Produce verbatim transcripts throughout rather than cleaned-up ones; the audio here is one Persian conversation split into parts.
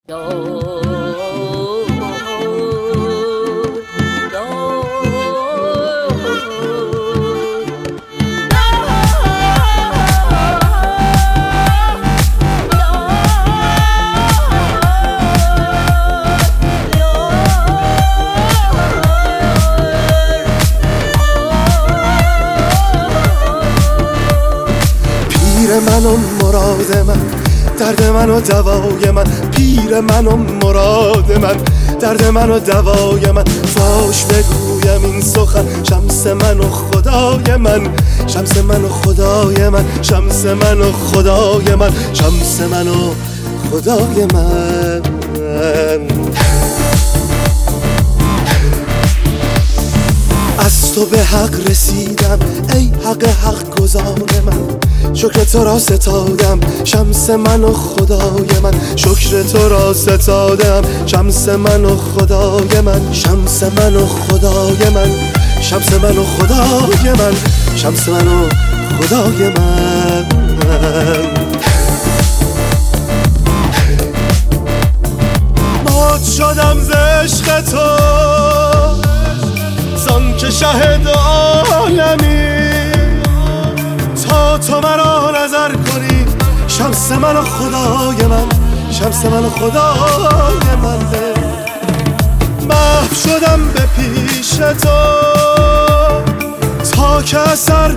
پیر من و مراد من، درد من و دوای من. پیر من و مراد من، درد من و دوای من. فاش بگویم این سخن، شمس من و خدای من. شمس من و خدای من، شمس من و خدای من، شمس من و خدای من. از تو به حق رسیدم ای حق حق گزار من. شکر تو را ستادم شمس من و خدای من. شکر تو را ستادم شمس من و خدای من. شمس من و خدای من، شمس من و خدای من، شمس من و خدای من. مات شدم ز عشق تو، زان که شهد عالمی. تا تو مرا نظر کنی شمس من و خدای من، شمس من و خدای من. محو شدم به پیش تو تا که اثر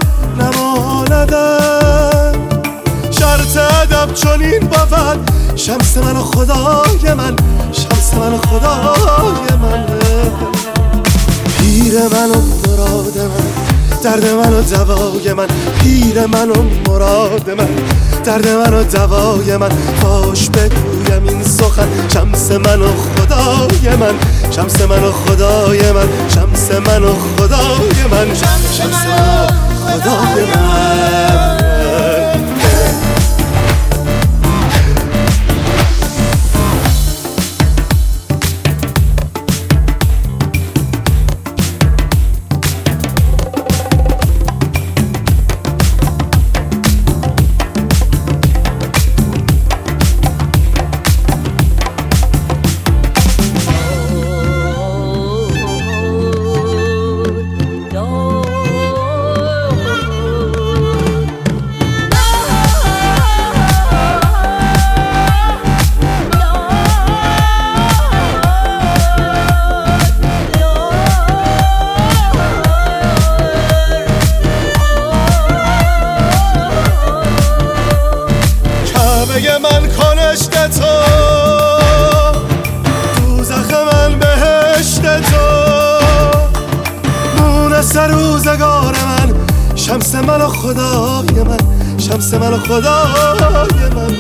نماندم. شرط ادب چنین بود شمس من و خدای من، شمس من و خدای من. پیر من و مراد من، درد من و دوای من. پیر من و مراد من، درد من و دوای من. فاش بگویم این سخن، شمس من و خدای من. شمس من و خدای من، شمس من و خدای من، شمس من و خدای من. من کنشت تو، دوزخ من بهشت تو. مونس روزگار من، شمس من و خدای من، شمس من و خدای من.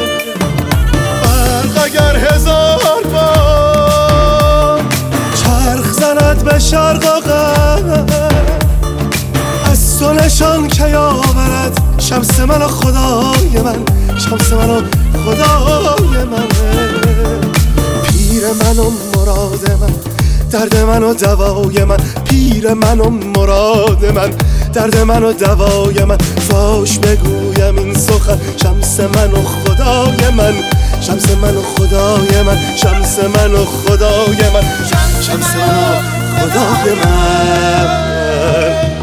برق اگر هزار بار چرخ زند به شرق و غرب، از تو نشان که آورد شمس من و خدای من، شمس من و خدای من. پیر من و مراد من، درد من و دوای من. پیر من و مراد من، درد من و دوای من. فاش بگویم این سخن، شمس من و خدای من. شمس من و خدای من، شمس من و خدای من، شمس من و خدای من.